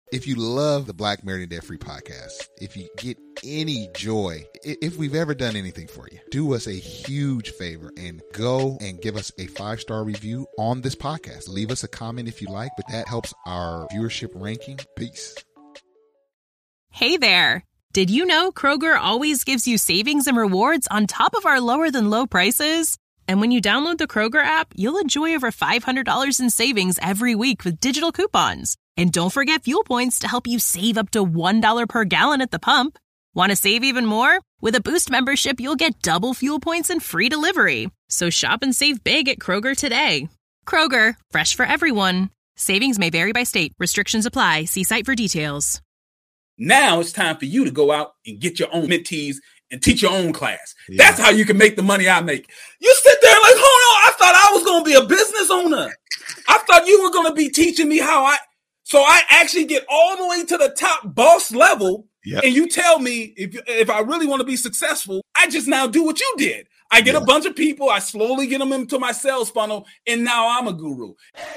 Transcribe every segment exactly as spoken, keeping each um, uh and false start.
If you love the Black Married and Debt Free podcast, if you get any joy, if we've ever done anything for you, do us a huge favor and go and give us a five-star review on this podcast. Leave us a comment if you like, but that helps our viewership ranking. Peace. Hey there. Did you know Kroger always gives you savings and rewards on top of our lower than low prices? And when you download the Kroger app, you'll enjoy over five hundred dollars in savings every week with digital coupons. And don't forget fuel points to help you save up to one dollar per gallon at the pump. Want to save even more? With a Boost membership, you'll get double fuel points and free delivery. So shop and save big at Kroger today. Kroger, fresh for everyone. Savings may vary by state. Restrictions apply. See site for details. Now it's time for you to go out and get your own mentees and teach your own class. Yeah. That's how you can make the money I make. You sit there like, hold on, I thought I was going to be a business owner. I thought you were going to be teaching me how I... So I actually get all the way to the top boss level, yep. And you tell me if if I really want to be successful, I just now do what you did. I get yeah. a bunch of people, I slowly get them into my sales funnel, and now I'm a guru.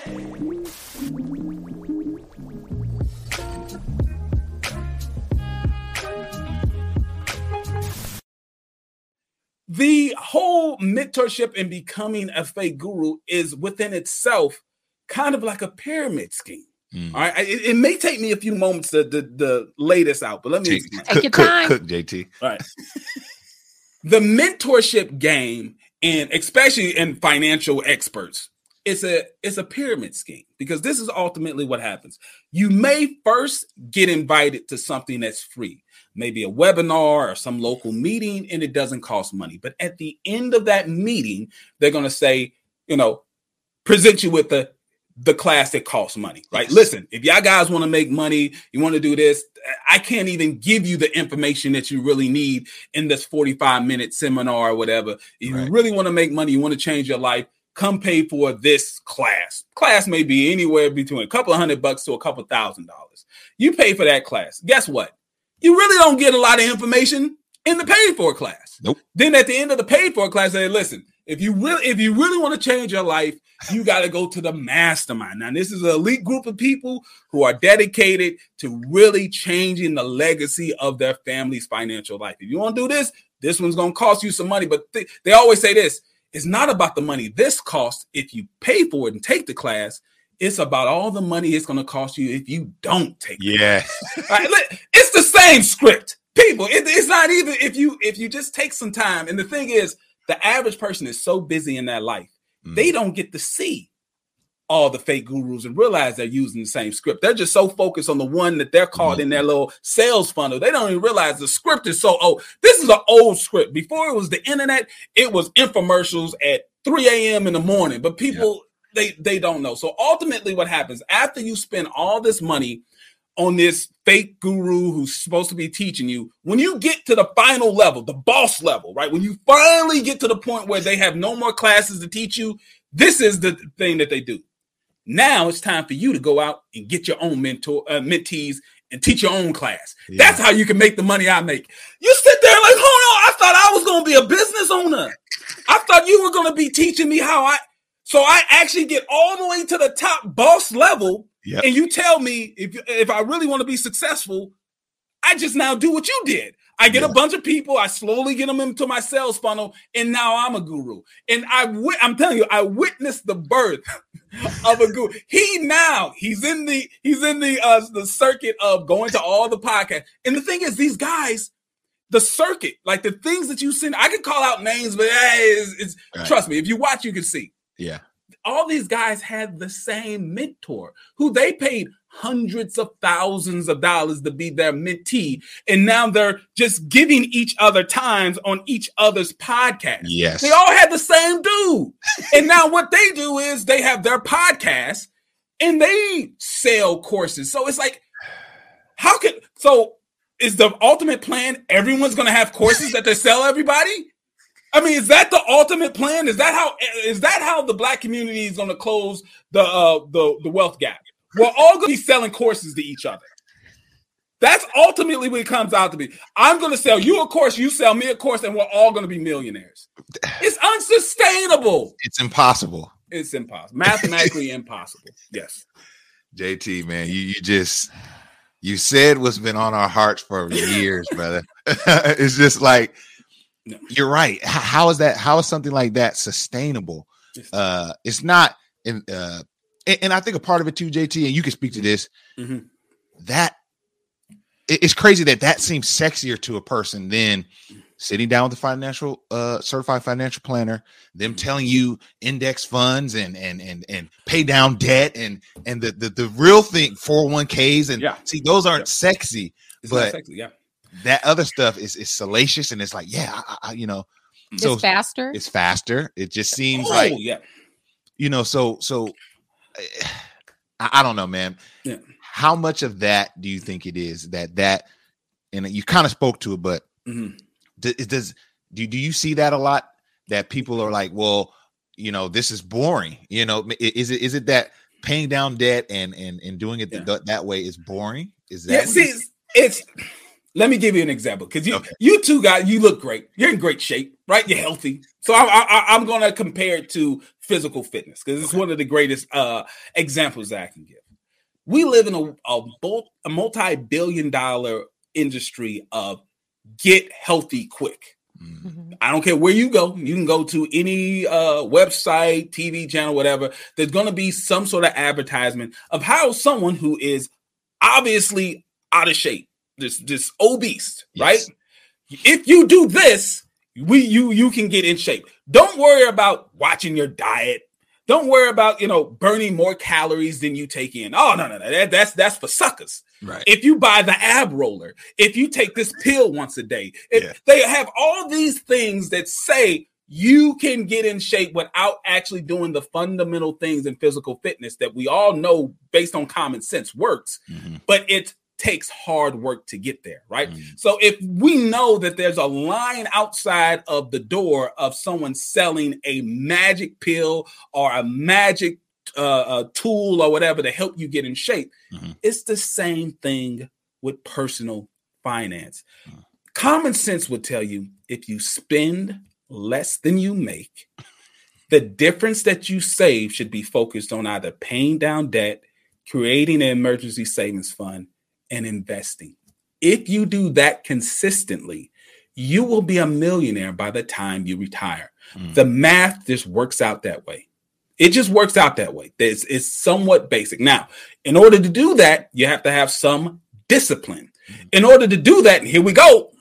The whole mentorship and becoming a fake guru is within itself kind of like a pyramid scheme. Mm. All right, it, it may take me a few moments to, to, to lay this out, but let me take, take your time. Cook, cook, J T. All right. The mentorship game, and especially in financial experts, it's a it's a pyramid scheme, because this is ultimately what happens. You may first get invited to something that's free, maybe a webinar or some local meeting, and it doesn't cost money. But at the end of that meeting, they're going to say, you know, present you with the the class that costs money, right? Yes. Listen, if y'all guys want to make money, you want to do this, I can't even give you the information that you really need in this forty-five minute seminar or whatever. If right. you really want to make money, you want to change your life, come pay for this class. Class may be anywhere between a couple of hundred bucks to a couple thousand dollars. You pay for that class. Guess what? You really don't get a lot of information in the paid for class. Nope. Then at the end of the paid for class, they say, listen, If you really, if you really want to change your life, you got to go to the mastermind. Now, this is an elite group of people who are dedicated to really changing the legacy of their family's financial life. If you want to do this, this one's going to cost you some money. But th- they always say this: it's not about the money this costs if you pay for it and take the class. It's about all the money it's going to cost you if you don't take it. Yeah, right, it's the same script, people. It, it's not even if you if you just take some time. And the thing is, the average person is so busy in their life, mm. they don't get to see all the fake gurus and realize they're using the same script. They're just so focused on the one that they're caught mm. in their little sales funnel. They don't even realize the script is so old. This is an old script. Before it was the internet, it was infomercials at three a.m. in the morning. But people, yeah. they, they don't know. So ultimately what happens after you spend all this money on this fake guru who's supposed to be teaching you, when you get to the final level, the boss level, right? When you finally get to the point where they have no more classes to teach you, this is the thing that they do. Now it's time for you to go out and get your own mentor, uh, mentees and teach your own class. Yeah. That's how you can make the money I make. You sit there like, hold on, I thought I was going to be a business owner. I thought you were going to be teaching me how I, so I actually get all the way to the top boss level. Yep. And you tell me if if I really want to be successful, I just now do what you did. I get yeah. a bunch of people, I slowly get them into my sales funnel, and now I'm a guru. And I, I'm telling you, I witnessed the birth of a guru. He now he's in the he's in the uh, the circuit of going to all the podcasts. And the thing is, these guys, the circuit, like the things that you send, I could call out names, but hey, it's, it's right. trust me, if you watch, you can see. Yeah. All these guys had the same mentor who they paid hundreds of thousands of dollars to be their mentee. And now they're just giving each other times on each other's podcast. Yes. They all had the same dude. And now what they do is they have their podcast and they sell courses. So it's like, how can, so is the ultimate plan everyone's going to have courses that they sell everybody? I mean, is that the ultimate plan? Is that how is that how the Black community is going to close the uh, the the wealth gap? We're all going to be selling courses to each other. That's ultimately what it comes out to be. I'm going to sell you a course, you sell me a course, and we're all going to be millionaires. It's unsustainable. It's impossible. It's impossible. Mathematically impossible. Yes. J T, man, you you just You said what's been on our hearts for years, brother. It's just like, no. You're right. How, how is that? How is something like that sustainable? Uh, it's not. In, uh, and, and I think a part of it too, J T, and you can speak to this, mm-hmm. that it, it's crazy that that seems sexier to a person than sitting down with a financial, uh, certified financial planner, them telling you index funds and and and and pay down debt and and the the, the real thing, four oh one k's, and yeah. see, those aren't yeah. sexy, it's but sexy, yeah. that other stuff is is salacious, and it's like, yeah, I, I, you know, it's so faster. It's faster. It just seems oh, like, yeah. you know, so so I, I don't know, man. Yeah. How much of that do you think it is that that, and you kind of spoke to it, but. Mm-hmm. Does, does do, do you see that a lot, that people are like, well, you know, this is boring, you know, is it is it that paying down debt and and and doing it yeah. th- that way is boring? Is that yeah, see it's, it's let me give you an example, because you okay. you two guys, you look great, you're in great shape, right? You're healthy, so I, I, I'm going to compare it to physical fitness, because it's okay. one of the greatest uh examples that I can give. We live in a a, a multi-billion dollar industry of get healthy quick. Mm-hmm. I don't care where you go. You can go to any uh, website, T V channel, whatever. There's going to be some sort of advertisement of how someone who is obviously out of shape, this this obese, yes. right? If you do this, we you you can get in shape. Don't worry about watching your diet. Don't worry about, you know, burning more calories than you take in. Oh, no, no, no. That, that's that's for suckers. Right. If you buy the ab roller, if you take this pill once a day, if yeah. they have all these things that say you can get in shape without actually doing the fundamental things in physical fitness that we all know based on common sense works, mm-hmm. but it takes hard work to get there, right? Mm-hmm. So if we know that there's a line outside of the door of someone selling a magic pill or a magic uh, a tool or whatever to help you get in shape, mm-hmm. it's the same thing with personal finance. Mm-hmm. Common sense would tell you, if you spend less than you make, the difference that you save should be focused on either paying down debt, creating an emergency savings fund, and investing. If you do that consistently, you will be a millionaire by the time you retire. Mm. The math just works out that way. It just works out that way. It's, it's somewhat basic. Now, in order to do that, you have to have some discipline. Mm. In order to do that, and here we go,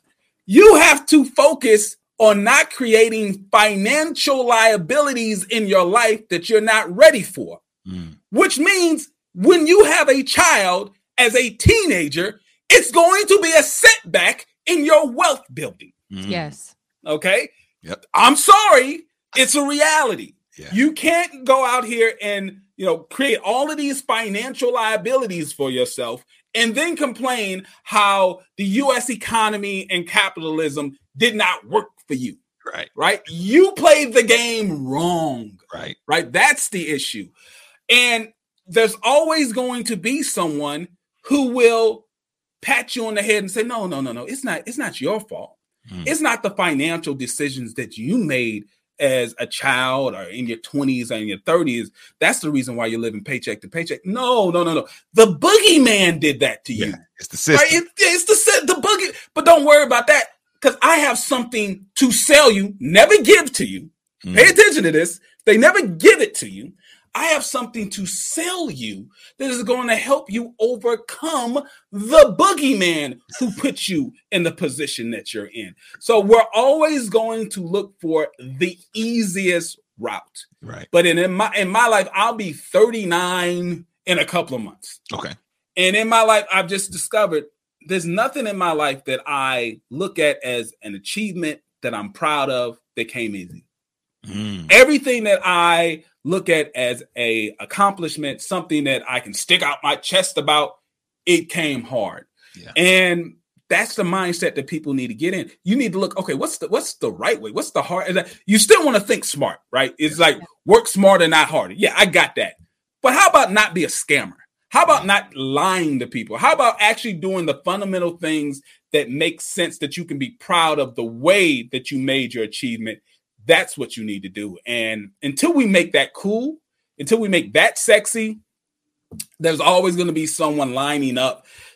you have to focus on not creating financial liabilities in your life that you're not ready for, mm. which means when you have a child as a teenager, it's going to be a setback in your wealth building. Mm. Yes. Okay. Yep. I'm sorry. It's a reality. Yeah. You can't go out here and, you know, create all of these financial liabilities for yourself and then complain how the U S economy and capitalism did not work for you. Right. Right. You played the game wrong. Right. Right. That's the issue. And there's always going to be someone who will pat you on the head and say, no, no, no, no, it's not, it's not your fault. Mm. It's not the financial decisions that you made as a child or in your twenties or in your thirties. That's the reason why you're living paycheck to paycheck. No, no, no, no. The boogeyman did that to you. Yeah, it's the system. Right? It, it's the, the boogie. But don't worry about that, because I have something to sell you, never give to you. Mm. Pay attention to this. They never give it to you. I have something to sell you that is going to help you overcome the boogeyman who put you in the position that you're in. So we're always going to look for the easiest route. Right. But in, in my in my life, I'll be thirty-nine in a couple of months. Okay. And in my life, I've just discovered there's nothing in my life that I look at as an achievement that I'm proud of that came easy. Mm. Everything that I look at as a accomplishment, something that I can stick out my chest about, it came hard. Yeah. And that's the mindset that people need to get in. You need to look, okay, what's the what's the right way? What's the hard? You still want to think smart, right? It's yeah. like work smarter, not harder. Yeah, I got that. But how about not be a scammer? How about not lying to people? How about actually doing the fundamental things that make sense, that you can be proud of the way that you made your achievement? That's what you need to do. And until we make that cool, until we make that sexy, there's always going to be someone lining up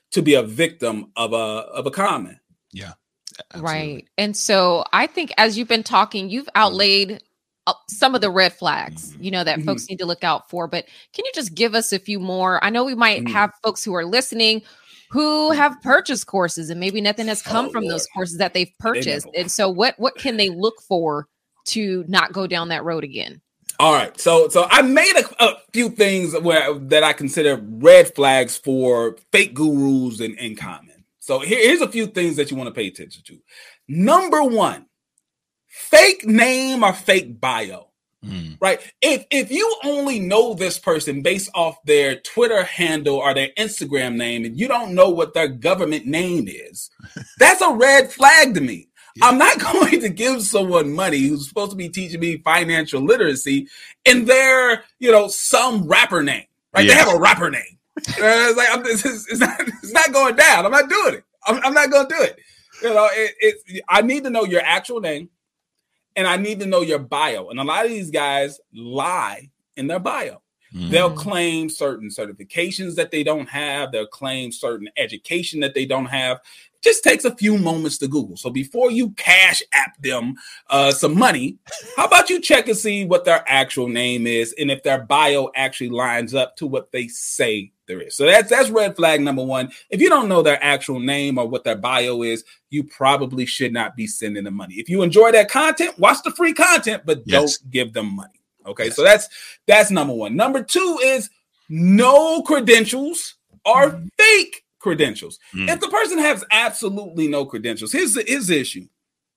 to be a victim of a of a comment. Yeah. Absolutely. Right. And so I think as you've been talking, you've outlaid uh, some of the red flags, you know, that mm-hmm. folks need to look out for. But can you just give us a few more? I know we might mm-hmm. have folks who are listening who have purchased courses and maybe nothing has come oh, from Lord. those courses that they've purchased. They and so what what can they look for to not go down that road again? All right. So so I made a, a few things where that I consider red flags for fake gurus and, and comment. So here, here's a few things that you want to pay attention to. Number one, fake name or fake bio, mm. right? If if you only know this person based off their Twitter handle or their Instagram name, and you don't know what their government name is, that's a red flag to me. Yeah. I'm not going to give someone money who's supposed to be teaching me financial literacy and they're, you know, some rapper name, right? Yeah. They have a rapper name. Uh, it's like I'm, it's, it's, not, it's not going down. I'm not doing it. I'm, I'm not going to do it. You know, it, it. I need to know your actual name, and I need to know your bio. And a lot of these guys lie in their bio. Mm. They'll claim certain certifications that they don't have. They'll claim certain education that they don't have. It just takes a few moments to Google. So before you cash app them uh, some money, how about you check and see what their actual name is and if their bio actually lines up to what they say there is. So that's that's red flag number one. If you don't know their actual name or what their bio is, you probably should not be sending them money. If you enjoy that content, watch the free content, but yes. don't give them money. Okay, yes. So that's that's number one. Number two is no credentials are mm. fake credentials. Mm. If the person has absolutely no credentials, here's the, here's the issue.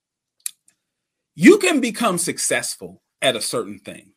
You can become successful at a certain thing.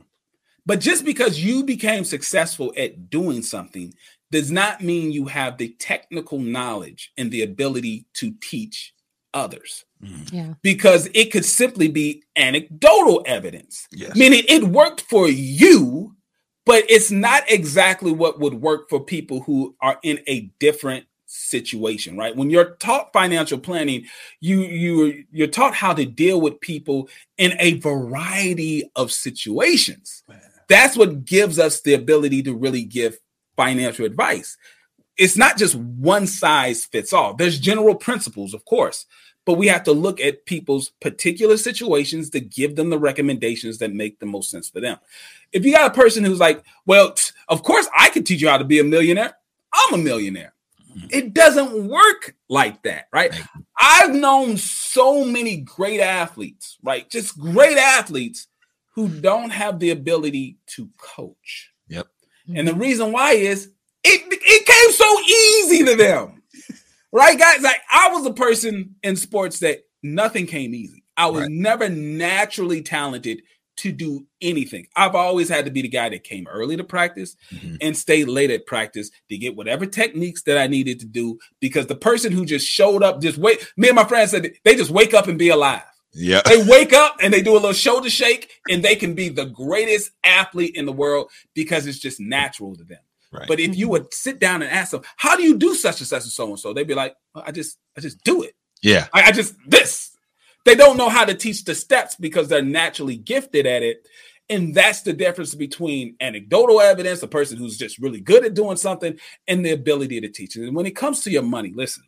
But just because you became successful at doing something does not mean you have the technical knowledge and the ability to teach others. Mm. Yeah. Because it could simply be anecdotal evidence, yes. meaning it worked for you, but it's not exactly what would work for people who are in a different situation, right? When you're taught financial planning, you you you're taught how to deal with people in a variety of situations. Man. That's what gives us the ability to really give financial advice. It's not just one size fits all. There's general principles, of course, but we have to look at people's particular situations to give them the recommendations that make the most sense for them. If you got a person who's like, well, of course I can teach you how to be a millionaire. I'm a millionaire. Mm-hmm. It doesn't work like that, right? I've known so many great athletes, right? Just great athletes who don't have the ability to coach. Yep. And the reason why is it, it came so easy to them. Right, guys? Like I was a person in sports that nothing came easy. I was right. never naturally talented to do anything. I've always had to be the guy that came early to practice mm-hmm. and stayed late at practice to get whatever techniques that I needed to do, because the person who just showed up, just wait. Me and my friends said they just wake up and be alive. Yeah. They wake up and they do a little shoulder shake and they can be the greatest athlete in the world because it's just natural to them. Right. But if you would sit down and ask them, how do you do such and such and so and so? They'd be like, well, I just, I just do it. Yeah. I, I just, this. They don't know how to teach the steps because they're naturally gifted at it. And that's the difference between anecdotal evidence, a person who's just really good at doing something, and the ability to teach it. And when it comes to your money, listen,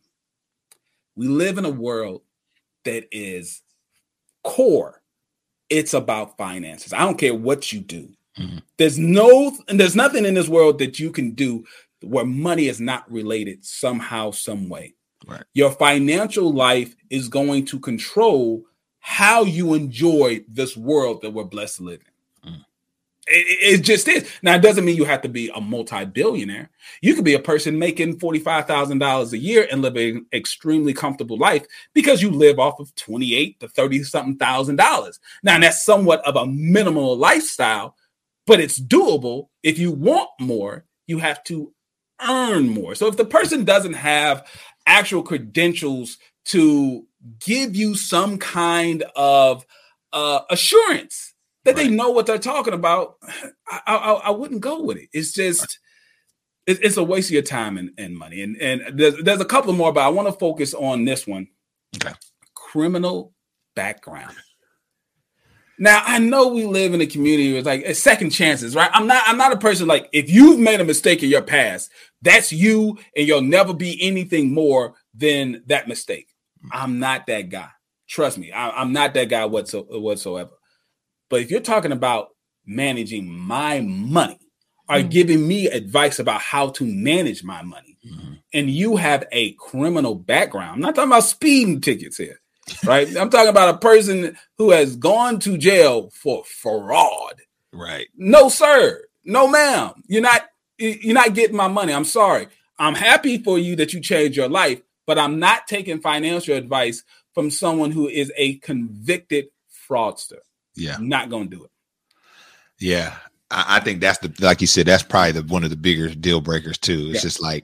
we live in a world that is core. It's about finances. I don't care what you do. Mm-hmm. There's no, and there's nothing in this world that you can do where money is not related somehow, some way. Right. Your financial life is going to control how you enjoy this world that we're blessed to live in. Mm. It, it just is. Now, it doesn't mean you have to be a multi-billionaire. You could be a person making forty-five thousand dollars a year and live an extremely comfortable life because you live off of twenty-eight to thirty something thousand dollars. Now, that's somewhat of a minimal lifestyle, but it's doable. If you want more, you have to earn more. So if the person doesn't have actual credentials to give you some kind of uh, assurance that right. they know what they're talking about, I, I, I wouldn't go with it. It's just, it, it's a waste of your time and, and money. And, and there's, there's a couple more, but I want to focus on this one. Okay. Criminal background. Now I know we live in a community with like second chances, right? I'm not I'm not a person like if you've made a mistake in your past, that's you, and you'll never be anything more than that mistake. I'm not that guy. Trust me, I, I'm not that guy whatso- whatsoever. But if you're talking about managing my money, or mm-hmm. giving me advice about how to manage my money, mm-hmm. and you have a criminal background, I'm not talking about speeding tickets here. Right. I'm talking about a person who has gone to jail for fraud. Right. No, sir. No, ma'am. You're not you're not getting my money. I'm sorry. I'm happy for you that you changed your life, but I'm not taking financial advice from someone who is a convicted fraudster. Yeah. I'm not going to do it. Yeah. I, I think that's the, like you said, that's probably the, one of the bigger deal breakers too. It's yeah. just like,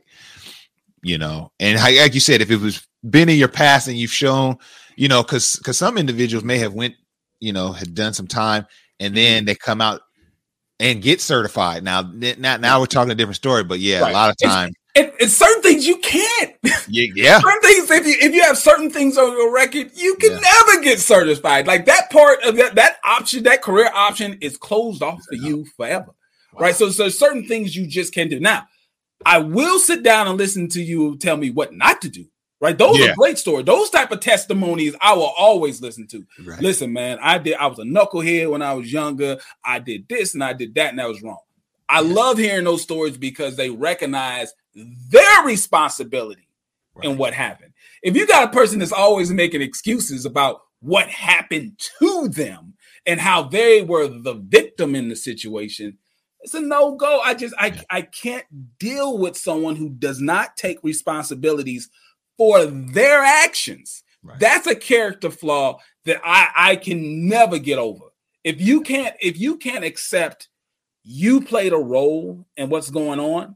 you know, and like you said, if it was been in your past and you've shown, you know, because because some individuals may have went, you know, had done some time, and then they come out and get certified. Now, now, now we're talking a different story, but yeah, right. a lot of times, it's, it's certain things you can't. Yeah, yeah. Certain things, if you if you have certain things on your record, you can Yeah. never get certified. Like that part of that that option, that career option, is closed off for you forever, wow. right? So, so certain things you just can't do. Now, I will sit down and listen to you tell me what not to do. Right. Those yeah. are great stories. Those type of testimonies I will always listen to. Right. Listen, man, I did. I was a knucklehead when I was younger. I did this and I did that, and that was wrong. I yeah. love hearing those stories because they recognize their responsibility right. in what happened. If you got a person that's always making excuses about what happened to them and how they were the victim in the situation, it's a no-go. I just I, yeah. I can't deal with someone who does not take responsibilities for their actions. Right. That's a character flaw that I, I can never get over. If you can't, if you can't accept you played a role in what's going on,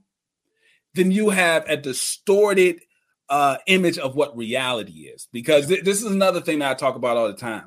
then you have a distorted uh, image of what reality is. Because th- this is another thing that I talk about all the time.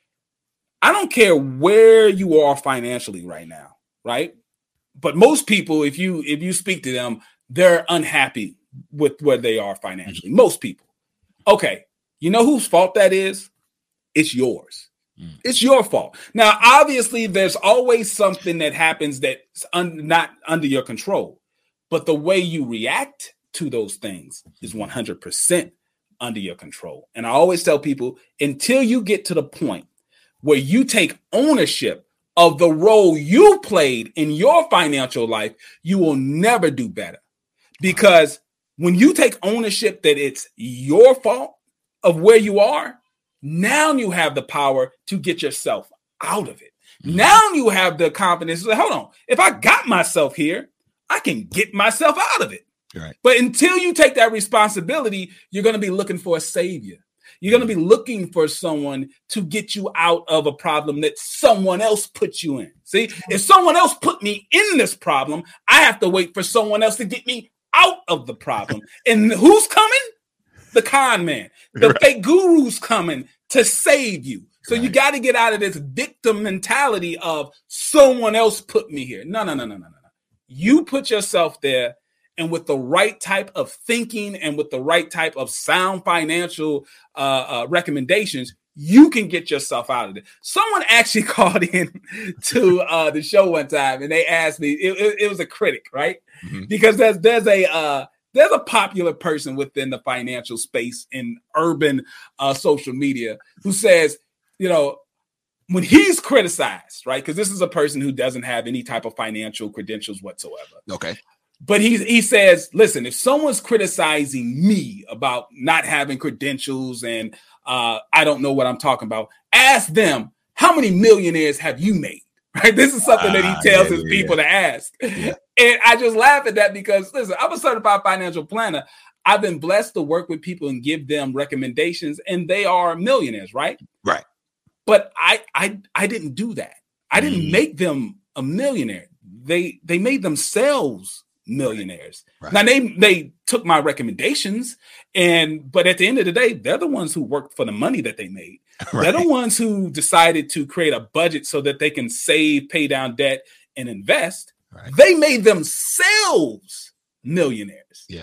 I don't care where you are financially right now, right? But most people, if you if you speak to them, they're unhappy with where they are financially. Most people. Okay. You know whose fault that is? It's yours. Mm. It's your fault. Now, obviously, there's always something that happens that's un- not under your control. But the way you react to those things is one hundred percent under your control. And I always tell people, until you get to the point where you take ownership of the role you played in your financial life, you will never do better. Because when you take ownership that it's your fault of where you are, now you have the power to get yourself out of it. Mm-hmm. Now you have the confidence to say, hold on, if I got myself here, I can get myself out of it. Right. But until you take that responsibility, you're going to be looking for a savior. You're going to be looking for someone to get you out of a problem that someone else put you in. See, if someone else put me in this problem, I have to wait for someone else to get me out of the problem. And who's coming? The con man. The right. fake guru's coming to save you. So right. you got to get out of this victim mentality of someone else put me here. No, no, no, no, no, no. You put yourself there, and with the right type of thinking and with the right type of sound financial uh, uh, recommendations, you can get yourself out of it. Someone actually called in to uh, the show one time, and they asked me, it, it, it was a critic, right? Mm-hmm. Because there's there's a uh, there's a popular person within the financial space in urban uh, social media who says, you know, when he's criticized, right? Because this is a person who doesn't have any type of financial credentials whatsoever. Okay. But he he says, listen, if someone's criticizing me about not having credentials and uh, I don't know what I'm talking about, ask them, how many millionaires have you made? Right? This is something uh, that he tells yeah, his yeah, people yeah. to ask. Yeah. And I just laugh at that because, listen, I'm a certified financial planner. I've been blessed to work with people and give them recommendations, and they are millionaires, right? Right. But I I I didn't do that. I didn't mm. make them a millionaire. They they made themselves millionaires. Right. Now they they took my recommendations, and but at the end of the day, they're the ones who worked for the money that they made. Right. They're the ones who decided to create a budget so that they can save, pay down debt, and invest. Right. They made themselves millionaires. Yeah.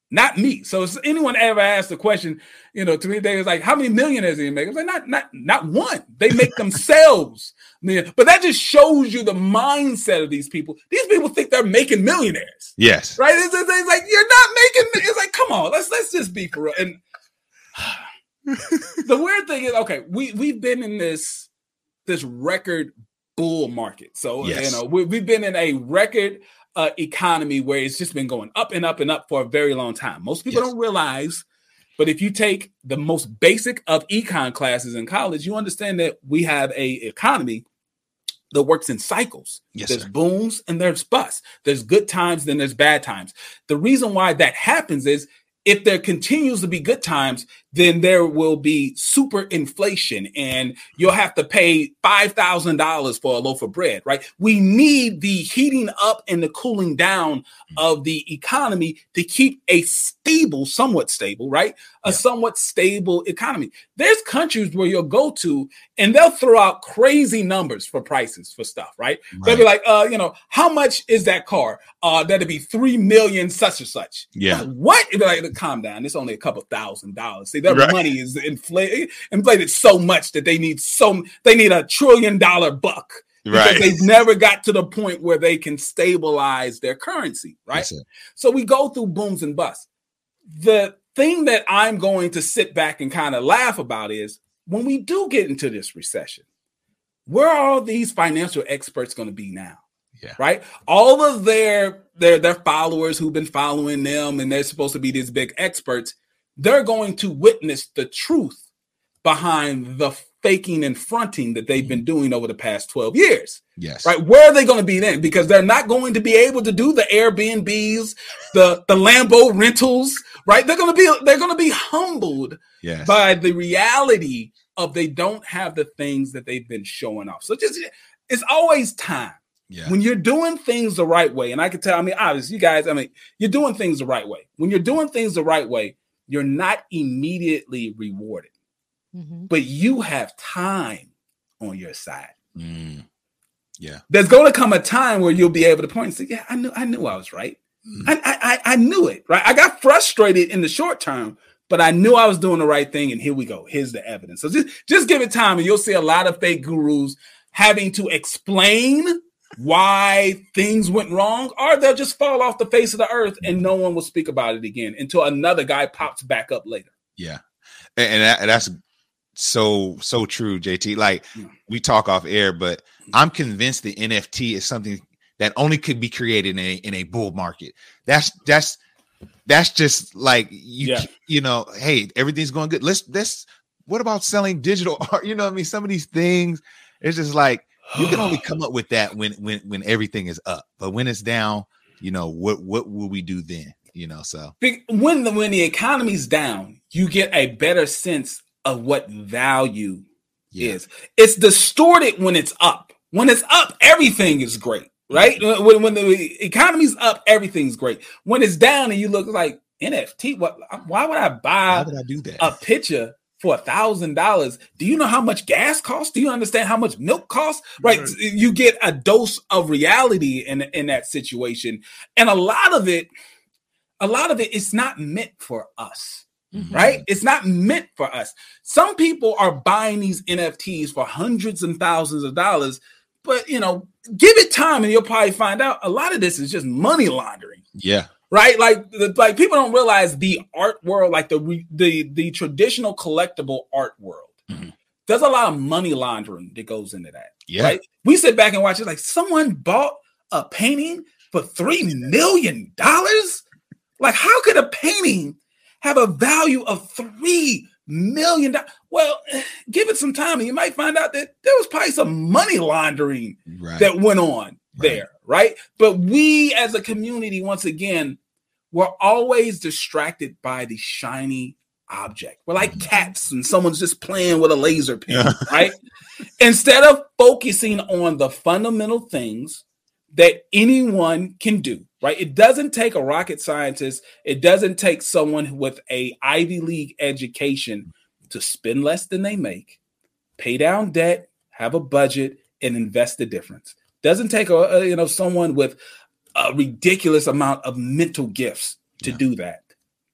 not me. So if anyone ever asked the question, you know, to me, they was like, how many millionaires do you make? I was like, not, not, not one. They make themselves. But that just shows you the mindset of these people. These people think they're making millionaires. Yes. Right? It's, it's, it's like, you're not making, it's like, come on, let's let's just be for real. And the weird thing is, okay, we, we've been in this, this record bull market. So, yes. you know, we, we've been in a record uh, economy where it's just been going up and up and up for a very long time. Most people yes. don't realize, but if you take the most basic of econ classes in college, you understand that we have a economy that works in cycles. Yes, there's sir. booms and there's busts. There's good times, then there's bad times. The reason why that happens is if there continues to be good times, then there will be super inflation and you'll have to pay five thousand dollars for a loaf of bread, right? We need the heating up and the cooling down of the economy to keep a stable, somewhat stable, right? A yeah. somewhat stable economy. There's countries where you'll go to and they'll throw out crazy numbers for prices for stuff, right? right. They'll be like, uh, you know, how much is that car? Uh, that'd be three million such and such. Yeah. Like, what? It'd be like, calm down. It's only a couple thousand dollars. See, their right. money is inflated, inflated so much that they need so they need a trillion dollar buck because right. they've never got to the point where they can stabilize their currency, right? Yes, so we go through booms and busts. The thing that I'm going to sit back and kind of laugh about is when we do get into this recession, where are all these financial experts going to be now? Yeah. Right. All of their their their followers who've been following them and they're supposed to be these big experts, they're going to witness the truth behind the faking and fronting that they've been doing over the past twelve years. Yes. Right. Where are they going to be then? Because they're not going to be able to do the Airbnbs, the, the Lambo rentals. Right. They're going to be they're going to be humbled yes. by the reality of they don't have the things that they've been showing off. So just it's always time. Yeah. When you're doing things the right way, and I can tell, I mean, obviously, you guys, I mean, you're doing things the right way. When you're doing things the right way, you're not immediately rewarded, mm-hmm. but you have time on your side. Mm. Yeah. There's going to come a time where you'll be able to point and say, yeah, I knew, I knew I was right. Mm. I, I, I knew it, right? I got frustrated in the short term, but I knew I was doing the right thing. And here we go. Here's the evidence. So just, just give it time and you'll see a lot of fake gurus having to explain why things went wrong, or they'll just fall off the face of the earth and no one will speak about it again until another guy pops back up later. Yeah. And, and, that, and that's so, so true, J T. Like yeah. we talk off air, but I'm convinced the N F T is something that only could be created in a, in a bull market. That's, that's, that's just like, you, yeah. you know, hey, everything's going good. Let's, let's, what about selling digital art? You know what I mean? Some of these things, it's just like, you can only come up with that when when when everything is up, but when it's down, you know what what will we do then? You know, so when the when the economy's down, you get a better sense of what value yeah. is. It's distorted when it's up. When it's up, everything is great, right? When when the economy's up, everything's great. When it's down, and you look like N F T, what? Why would I buy? Why would I do that? A picture for a thousand dollars? Do you know how much gas costs? Do you understand how much milk costs? Right. right. You get a dose of reality in, in that situation. And a lot of it, a lot of it is not meant for us, mm-hmm. right? It's not meant for us. Some people are buying these N F Ts for hundreds and thousands of dollars, but you know, give it time and you'll probably find out a lot of this is just money laundering. Yeah. Right, like like people don't realize the art world, like the the the traditional collectible art world. Mm-hmm. There's a lot of money laundering that goes into that. Yeah, right. We sit back and watch it. Like someone bought a painting for three million dollars. Like, how could a painting have a value of three million dollars? Well, give it some time, and you might find out that there was probably some money laundering right. that went on there. Right. Right. But we as a community, once again, we're always distracted by the shiny object. We're like cats and someone's just playing with a laser pen. Yeah. Right. Instead of focusing on the fundamental things that anyone can do. Right. It doesn't take a rocket scientist. It doesn't take someone with a Ivy League education to spend less than they make, pay down debt, have a budget, and invest the difference. Doesn't take a, a you know someone with a ridiculous amount of mental gifts to yeah. do that.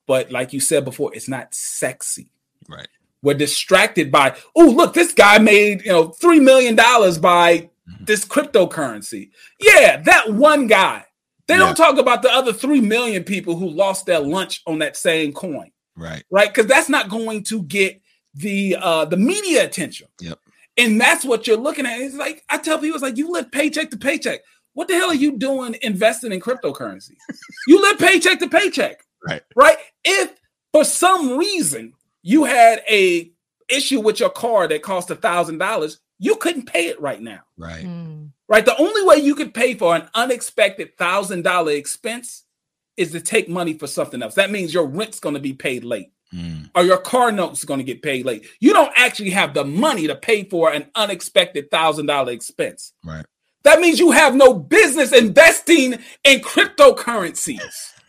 but like you said before, it's not sexy. Right. We're distracted by, oh, look, this guy made, you know, three million dollars by mm-hmm. this cryptocurrency. Yeah, that one guy. They yeah. don't talk about the other three million people who lost their lunch on that same coin. Right. Right. Because that's not going to get the uh, the media attention. Yep. And that's what you're looking at. It's like, I tell people, it's like, you live paycheck to paycheck. What the hell are you doing investing in cryptocurrency? You live paycheck to paycheck. Right. Right. If for some reason you had a issue with your car that cost a thousand dollars, you couldn't pay it right now. Right. Mm. Right. The only way you could pay for an unexpected thousand dollar expense is to take money for something else. That means your rent's going to be paid late. Mm. Or your car note's going to get paid late. You don't actually have the money to pay for an unexpected thousand dollar expense. Right. That means you have no business investing in cryptocurrencies.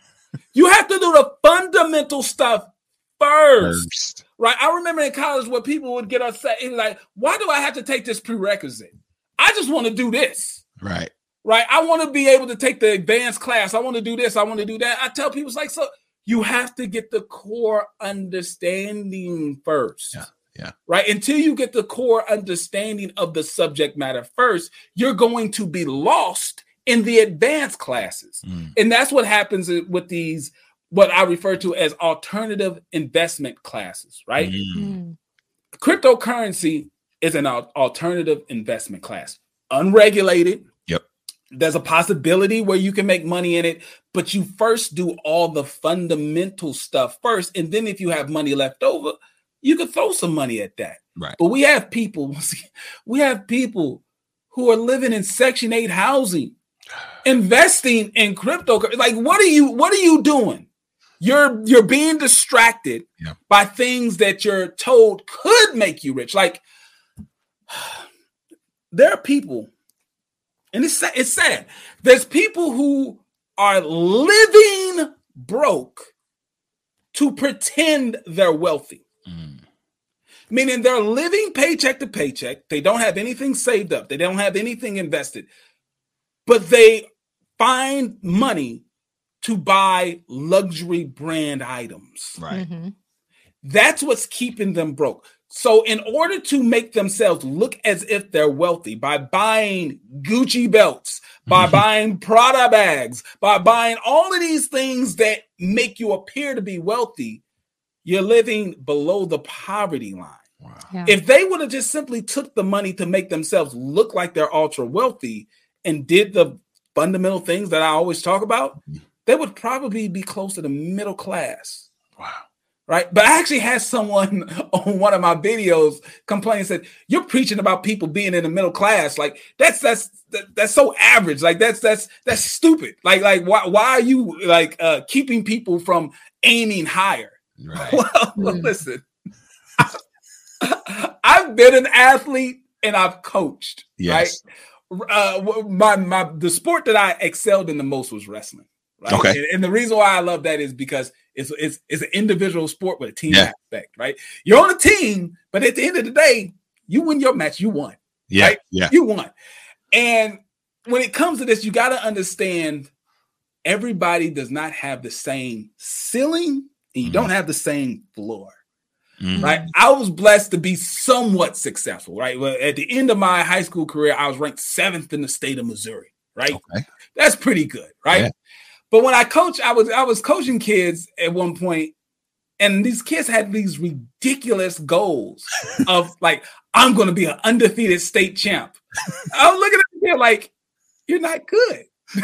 You have to do the fundamental stuff first. first. Right. I remember in college where people would get upset. It was like, why do I have to take this prerequisite? I just want to do this. Right. Right. I want to be able to take the advanced class. I want to do this. I want to do that. I tell people, it's like, so you have to get the core understanding first. Yeah. Yeah. Right. Until you get the core understanding of the subject matter first, you're going to be lost in the advanced classes. Mm. And that's what happens with these, what I refer to as alternative investment classes. Right. Mm. Cryptocurrency is an alternative investment class, unregulated. Yep. There's a possibility where you can make money in it, but you first do all the fundamental stuff first. And then if you have money left over, you can throw some money at that. Right. But we have people, we have people who are living in Section eight housing, investing in crypto. Like, what are you, what are you doing? You're, you're being distracted yeah. by things that you're told could make you rich. Like, there are people, and it's sad, it's sad. There's people who are living broke to pretend they're wealthy. Mm. Meaning they're living paycheck to paycheck. They don't have anything saved up. They don't have anything invested. But they find money to buy luxury brand items. Right. Mm-hmm. That's what's keeping them broke. So in order to make themselves look as if they're wealthy by buying Gucci belts, by mm-hmm. buying Prada bags, by buying all of these things that make you appear to be wealthy, you're living below the poverty line. Wow. Yeah. If they would have just simply took the money to make themselves look like they're ultra wealthy and did the fundamental things that I always talk about, they would probably be close to the middle class. Wow. Right. But I actually had someone on one of my videos complain and said, you're preaching about people being in the middle class. Like that's, that's, that, that's so average. Like that's, that's, that's stupid. Like, like why, why are you like uh, keeping people from aiming higher? Right. Well, mm. listen, I, I've been an athlete and I've coached. Yes. Right. Uh, my, my, the sport that I excelled in the most was wrestling. Right. Okay. And, and the reason why I love that is because it's it's it's an individual sport with a team yeah. aspect, right? You're on a team, but at the end of the day, you win your match, you won. Yeah. Right? Yeah. You won. And when it comes to this, you got to understand everybody does not have the same ceiling and you mm. don't have the same floor. Mm. Right. I was blessed to be somewhat successful, right? Well, at the end of my high school career, I was ranked seventh in the state of Missouri, right? Okay. That's pretty good, right? Yeah. But when I coach, I was I was coaching kids at one point, and these kids had these ridiculous goals of like, I'm going to be an undefeated state champ. I was looking at them like, you're not good.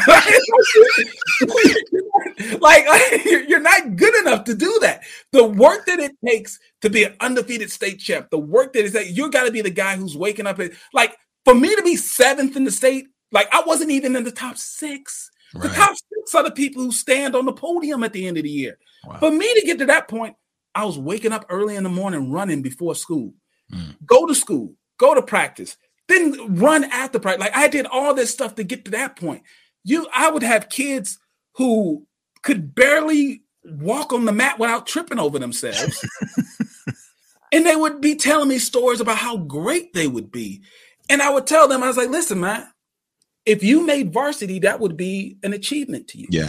like, like you're not good enough to do that. The work that it takes to be an undefeated state champ, the work that is that you got to be the guy who's waking up at, like, for me to be seventh in the state, like I wasn't even in the top six. The right. top six are the people who stand on the podium at the end of the year. Wow. For me to get to that point, I was waking up early in the morning, running before school, mm. go to school, go to practice, then run after practice. Like I did all this stuff to get to that point. You, I would have kids who could barely walk on the mat without tripping over themselves. And they would be telling me stories about how great they would be. And I would tell them, I was like, listen, man, if you made varsity, that would be an achievement to you. Yeah.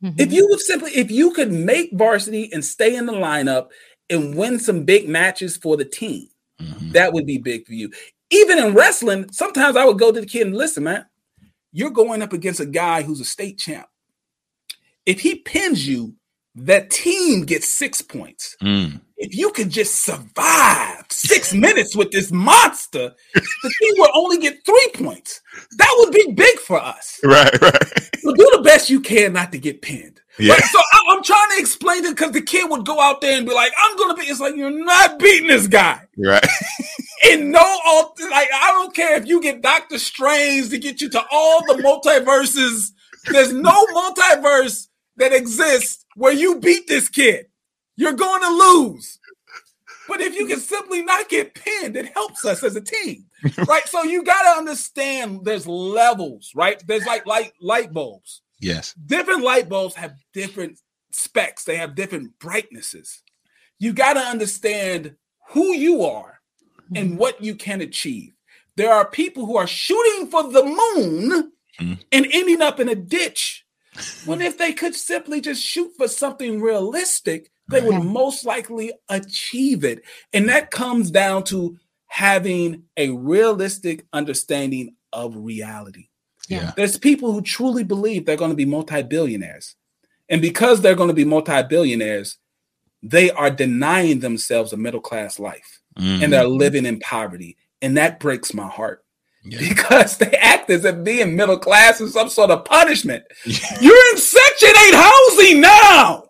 Mm-hmm. If you would simply, if you could make varsity and stay in the lineup and win some big matches for the team, mm-hmm. that would be big for you. Even in wrestling, sometimes I would go to the kid and listen, man, you're going up against a guy who's a state champ. If he pins you, that team gets six points. Mm. If you could just survive six minutes with this monster, the team will only get three points. That would be big for us. Right, right. So do the best you can not to get pinned. Yeah. Right? So I, I'm trying to explain it because the kid would go out there and be like, I'm going to be, it's like, you're not beating this guy. Right. And no, like, I don't care if you get Doctor Strange to get you to all the multiverses. There's no multiverse that exists where you beat this kid. You're going to lose. But if you can simply not get pinned, it helps us as a team, right? So you got to understand there's levels, right? There's like light, light bulbs. Yes. Different light bulbs have different specs. They have different brightnesses. You got to understand who you are and what you can achieve. There are people who are shooting for the moon mm. and ending up in a ditch. What if they could simply just shoot for something realistic? They would most likely achieve it. And that comes down to having a realistic understanding of reality. Yeah. There's people who truly believe they're going to be multi-billionaires. And because they're going to be multi-billionaires, they are denying themselves a middle-class life. Mm-hmm. And they're living in poverty. And that breaks my heart. Yeah. Because they act as if being middle class is some sort of punishment. Yeah. You're in Section eight housing now.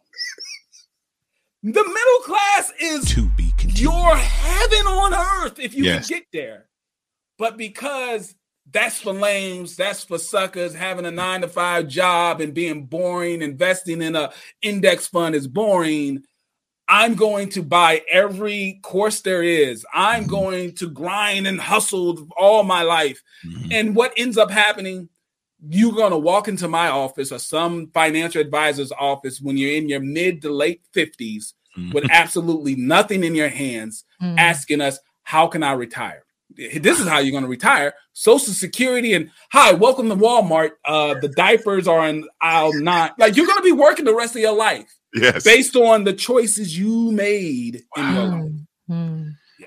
The middle class is to be continued. Your heaven on earth if you yes. can get there. But because that's for lames, that's for suckers, having a nine to five job and being boring, investing in a index fund is boring. I'm going to buy every course there is. I'm mm-hmm. going to grind and hustle all my life. Mm-hmm. And what ends up happening, you're going to walk into my office or some financial advisor's office when you're in your mid to late fifties mm-hmm. with absolutely nothing in your hands, mm-hmm. asking us, how can I retire? This is how you're going to retire. Social Security and, hi, welcome to Walmart. Uh, the diapers are in aisle nine. Like, you're going to be working the rest of your life. Yes. Based on the choices you made wow. in your life. Mm-hmm. Yeah.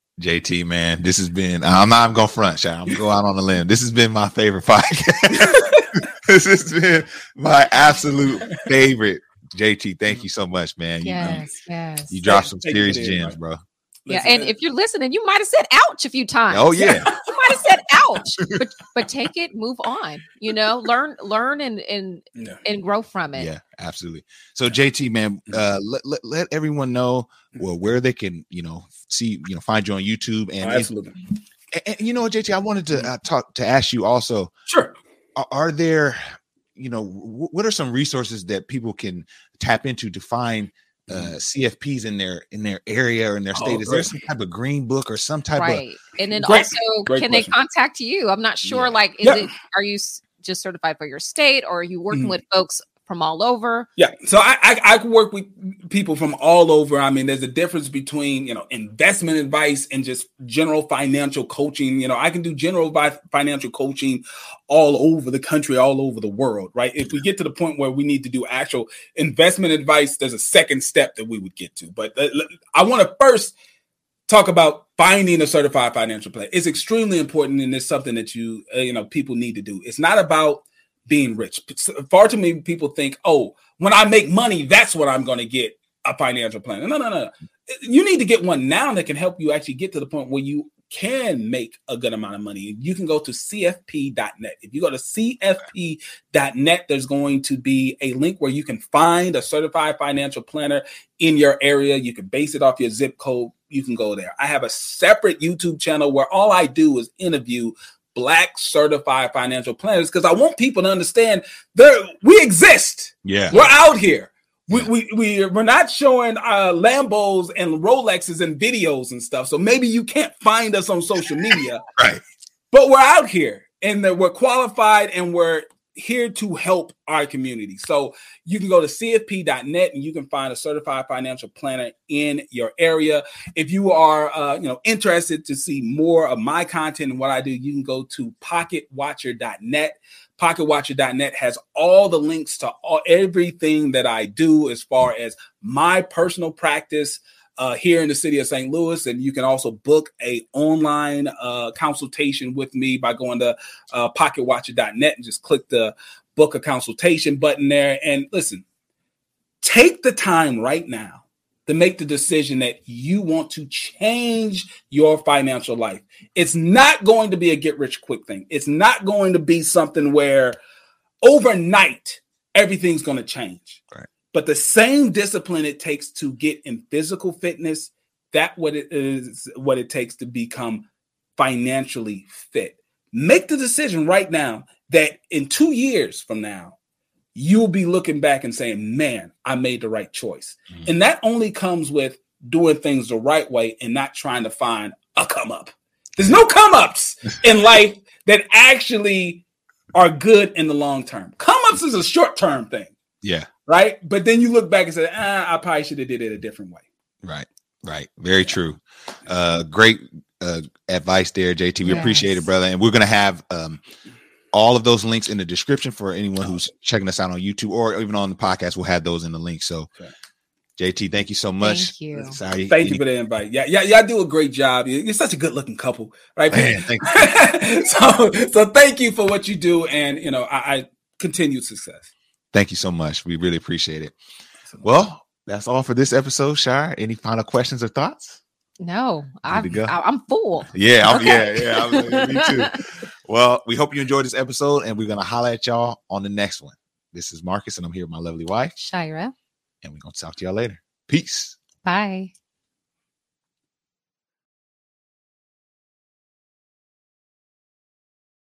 J T, man, this has been, I'm not I'm going to front, Sean. I'm going to go out on a limb. This has been my favorite podcast. This has been my absolute favorite. J T, thank you so much, man. Yes, you, yes. You dropped some serious gems, bro. Yeah, and if you're listening, you might have said ouch a few times. Oh, yeah. You might have said ouch, but but take it, move on. You know, learn, learn and and yeah. and grow from it. Yeah, absolutely. So J T, man, uh, let, let let everyone know well where they can, you know, see, you know, find you on YouTube and oh, absolutely. And, and you know, J T, I wanted to uh, talk to ask you also. Sure. Are, are there, you know, w- what are some resources that people can tap into to find Uh, C F Ps in their in their area or in their state? Oh, is there some type of green book or some type right. of and then great, also great can question. They contact you? I'm not sure. Yeah. Like, is yeah. it are you just certified for your state, or are you working mm-hmm. with folks from all over? Yeah, so I, I I work with people from all over. I mean, there's a difference between, you know, investment advice and just general financial coaching. You know, I can do general vi- financial coaching all over the country, all over the world, right? If we get to the point where we need to do actual investment advice, there's a second step that we would get to. But uh, I want to first talk about finding a certified financial planner. It's extremely important, and it's something that you uh, you know people need to do. It's not about being rich. Far too many people think, oh, when I make money, that's what I'm going to get a financial planner. No, no, no. You need to get one now that can help you actually get to the point where you can make a good amount of money. You can go to C F P dot net. If you go to C F P dot net, there's going to be a link where you can find a certified financial planner in your area. You can base it off your zip code. You can go there. I have a separate YouTube channel where all I do is interview Black certified financial planners because I want people to understand that we exist. Yeah, we're out here. We, we, we, we're not showing uh, Lambos and Rolexes and videos and stuff. So maybe you can't find us on social media. Right. But we're out here and that we're qualified and we're here to help our community. So you can go to C F P dot net and you can find a certified financial planner in your area. If you are uh, you know, interested to see more of my content and what I do, you can go to pocket watcher dot net. pocket watcher dot net has all the links to all, everything that I do as far as my personal practice uh, here in the city of Saint Louis. And you can also book a online uh, consultation with me by going to uh, pocket watcher dot net and just click the book a consultation button there. And listen, take the time right now to make the decision that you want to change your financial life. It's not going to be a get rich quick thing. It's not going to be something where overnight everything's going to change. Right. But the same discipline it takes to get in physical fitness, that what it is, what it takes to become financially fit. Make the decision right now that in two years from now, you'll be looking back and saying, man, I made the right choice. Mm-hmm. And that only comes with doing things the right way and not trying to find a come up. There's no come ups in life that actually are good in the long term. Come ups is a short term thing. Yeah. Right. But then you look back and say, ah, I probably should have did it a different way. Right. Right. Very true. Uh, great uh, advice there, J T. We yes. appreciate it, brother. And we're going to have um, all of those links in the description for anyone who's checking us out on YouTube or even on the podcast. We'll have those in the link. So, okay. J T, thank you so much. Thank you. Sorry, thank you for the invite. Yeah, yeah, y'all do a great job. You're such a good looking couple, right? Man, thank you. so, so thank you for what you do, and you know, I, I continued success. Thank you so much. We really appreciate it. Well, that's all for this episode, Shire. Any final questions or thoughts? No, I'm, I'm full. Yeah, I'm, okay. yeah, yeah. I'm, me too. Well, we hope you enjoyed this episode, and we're going to holler at y'all on the next one. This is Marcus, and I'm here with my lovely wife, Shira. And we're going to talk to y'all later. Peace. Bye.